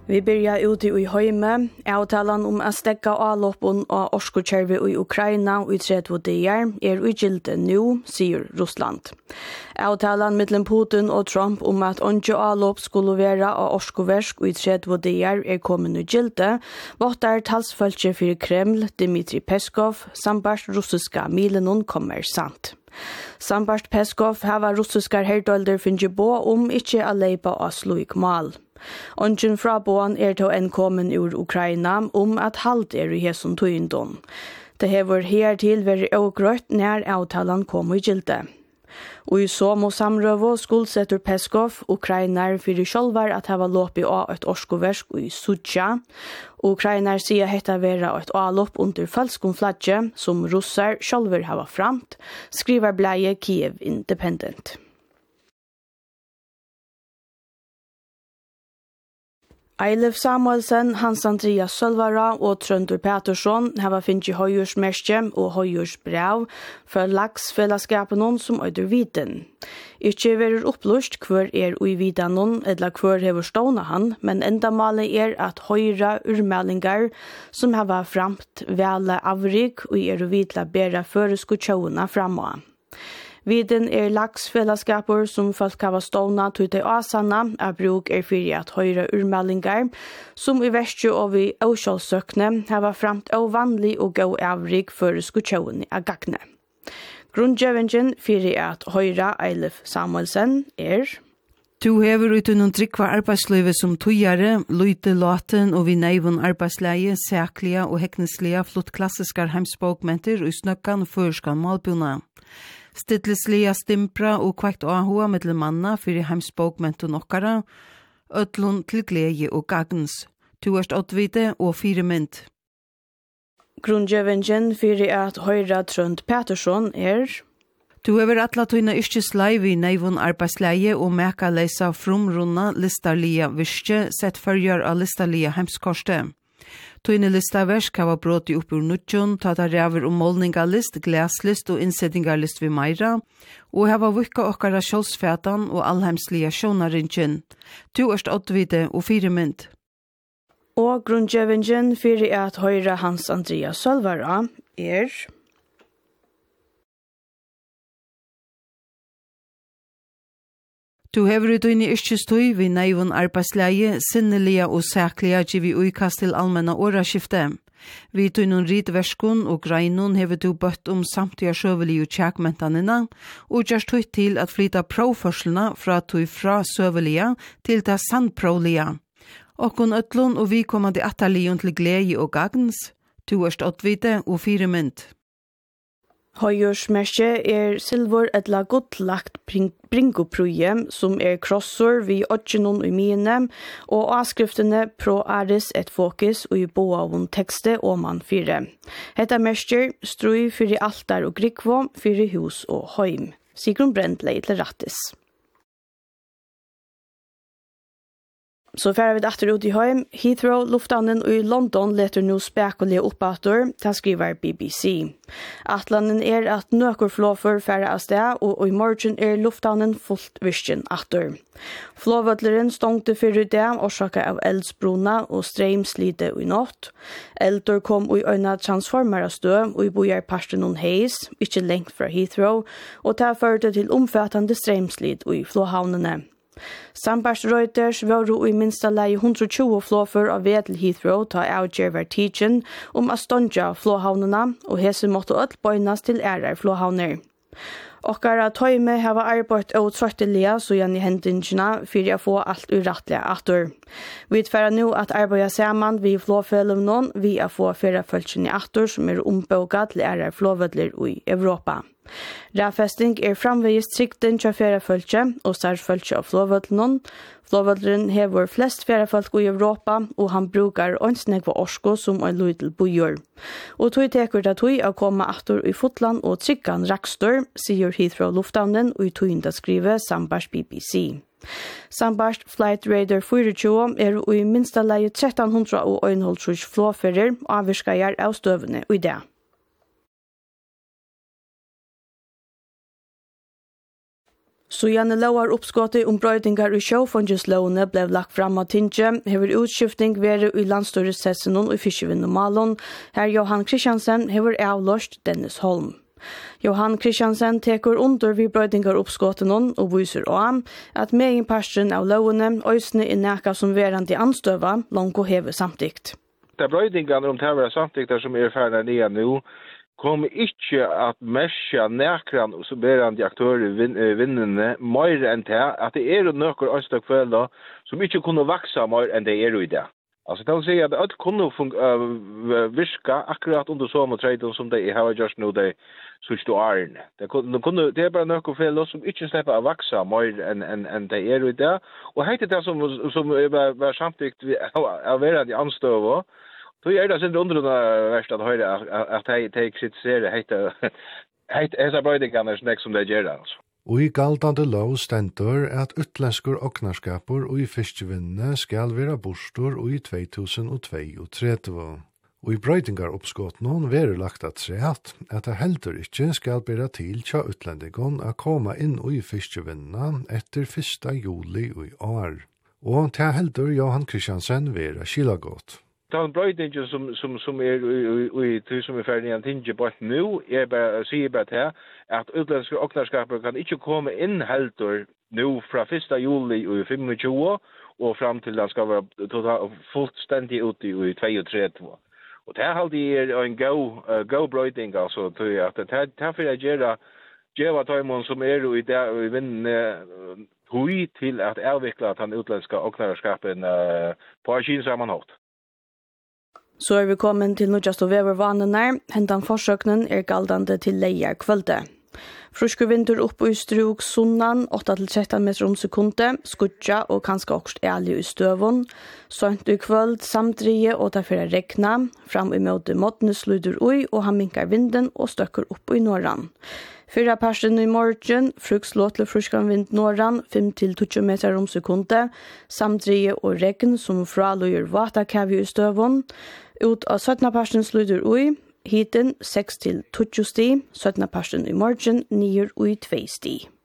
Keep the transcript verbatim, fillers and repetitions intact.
Vi börjar ute i Höjme. Avtalan om att stäcka avloppen av orskokärve i Ukraina och i trettio dagar är i gilde nu, säger Ryssland. Avtalan mellan Putin och Trump om att inte avlopp skulle vara av orskoversk och i trettio dagar är kommit i gilde, våttar talsfölje för Kreml, Dmitry Peskov, sambart russiska milenon kommer sant. Sambart Peskov har russiska herdolder finnet på om ikke å leipa av slik mal. Ongen fra båen er til en kommen ur Ukraina om at halt er i hesson tøyndon. Det hever hertil vært ågrøtt nær avtalen kom i gilde. Og i så må samrøve skuldsetter Peskov Ukrainar fyrir sjálvar at hava lopi av et orskoversk i Sucha. Ukrainar sier hetta vera et avlopp under falskum flagge som russar sjálver hava framt, skriver bleie Kiev Independent. Eilif Samuelsen, Hans Andreas Sølvara og Trøndur Petersson har finnet høyhjørsmerke og høyhjørsbrev for laksfellesskapen som øyder viten. Ikke verer oppløst hver er ui vitanon eller hver hever stående han, men enda malet er at høyre urmeldingar som har framt vele avrik og er uvitla bedre føreskutjående framme. Viden er laksfellesskaper som folk har stående til de asanna av bruk er fyrir at høyre urmeldingar som i verste og i avkjølsøkne har framt av vanlig og gå avrik for skutjående av gagne. Grunngjøvingen fyrir at høyre Eilif Samuelsen er Du hever ut noen trykva arbeidslivet som tøyere, løyte laten og vi neivun arbeidsleie, sæklige og hekneslige flott klassiske heimsbogmenter og snøkkan og førskan malbuna. Stidlislige stimpra og kvekt ahua mellom manna fyrir heimsbogmenten okkara, ødlun til glede og gagns, tuerst åtvide og fire mynd. Grunngjøvingen fyrir at høyre Trønd Petersson er Du hever atla tøyna yrkesleiv i neivun arbeidsleie og meka leisa frumrunna listarlige virke sett førjar av listarlige heimskorste. Tøyne listaversk hava bråti upp ur nutjon, tata ræver om målningalist, glaslist og innsettingarlist vi meira, og hava vukka okkara sjålsfætan og allheimslige sjånarinjen. Tu erst åtvide og fire mynd. Og grunngjøvingen fyrir at høyre Hans Andreas Sølvara er Du hever ut inn i yrkestøy vi neivun arbeidsleie, sinnelige og sæklige givi uikast til allmenna åraskifte. Vi tøy noen ridverskun og greinun hever du bøtt om samtlige søvelig og tjekmentanina, og gjørst tøy til at flyta provførslene fra tøy fra søvelige til ta sandprovlige. Okkon øtlun og vi kommer til atterlion til glede og gagns, tu erst åtvide og fire mynd. Høyhjørsmerke er silver etla godlagt bringopruje som er krossor vi åttjenon i mine og avskriftene pro aris et fokus og i boavun tekste og man fire. Hetta merker strui fyrir altar og grikvo fyrir hus og høym. Sigrun Brendley til rattis. Så færer vi datter ut i høym. Heathrow, lufthavnen i London leter nå spekulige oppater, til skriver B B C. Atlanen er at nøkker flåfer færer av sted, og i morgen er lufthavnen fullt virken atter. Flåvødleren stongte fyrir det, årsaket av eldsbruna og streimslite i natt. Eldur kom i øyne transformere støv, og i bojar parsten noen heis, ikke lengt fra Heathrow, og det førte til omfattende streimslit i flåhavnene. Sambars Reuters var i minsta leie hundre og tjue flåfer av ved til Heathrow ta avgjør hver tidsen om å ståndja flåhavnene, og hese måtte alt bøynas til ærer flåhavner. Okkara tøyme hava arbeidt og trøttelige så igjen i hendingene for å få alt urettelig atter. Vi tverrer nå at arbeidet sammen vi flåfølger noen vi å få fyrre følgene atter som er ombåget til ærer flåvødler i Europa. Ræfesting er framvegist sikten til fjerdefølge og særfølge av flåvødlen. Flåvødlen hever flest fjerdefølge i Europa, og han bruker ønsnek for orsko som en lydel bojør. Og tog teker det tog å komme atter i fotland og tryggan rakstor, sier Heathrow lufthavnen og i togenda skrive Sambars B B C. Sambars Flight Radar tjuefire er i minsta leie tretton hundre og einhundre flåfører og avvirskeier av støvene i det. Så Janne Lauar uppskottet om brøydingar i sjøfondslåne ble lagt fram av Tinge, hever utskifting vært i landstyrelsessen og i Fiskevinnemalen, her Johan Kristiansen hever avløst Dennis Holm. Johan Kristiansen teker under vid brøydingar uppskottet og viser også at meginparsten av lovene øysene er nækka som verand i anstøva, langt og hever samtikt. Det er brøydingar om det her samtikter som er ferdig nye nå, kommer ikke at mesja nækran og som berande aktører vin, vinnende mer enn det, at det er nøkker ønstak følge som ikke kunne vaksa mer enn det er i det. Altså det vil si at det kunne uh, virka akkurat under sommertreden som det har gjort nå de sørste årene. Det, kunne, det er bare nøkker følge som ikke slipper å vaksa mer enn en, en det er i det. Og heit det som, som var, var samtidig av verande i anstøva, så er det sin underna verst at høyre at de kritiserer heita heita brøydingarna som de gjør altså. Og i galdande lov stendur at utlendskur oknarskapur og i fiskevinnene skal være bostor og i två tusen trettiåtte. Og i brøydingar oppskott noen være lagt at seg at at det heldur ikke skal bera til tja utlendigon a koma inn og i fiskevinnene etter fyrsta juli i år. Og til heldur Johan Kristiansen være skilagått. Den brøydingen som, som, som er i som er ferdig en ting på nå, er bare, sier bare til at utländske oknarskaper kan ikke komme inn heldur nå fra fyrsta juli i tjuefem og fram til den skal være total, fullstendig ute i tjuetre. Og det er alltid en god, uh, god brøyding, altså, til at det er for å gjøre gjøre tøymon som er i det i vinnende hui til at avvikle den utländske oknarskapen uh, på en sammanhånd. Så er vi kommet til nødjast og vevervanene. Hentan forsøknen er galdande til leier kvölde. Fruske vinter opp i struk sunnan, åtta til tretton meter om sekunde, skudja og kanskje også ærlig i støvun. Sønt i kvöld, samdrige og ta fyrir regna, fram i måte måttene sluder ui, og han minkar vinden og støkker opp i norran. Fyra persen i morgen, frukslåt til fruskan vind norran, fem til tjueto meter om sekunde, samdrige og regn som fraløyer vatakavi i støvun. Ut av syttende persen sluder ui, hiten seks til tjueto sti, syttende persen i morgen, nier ui tvei sti.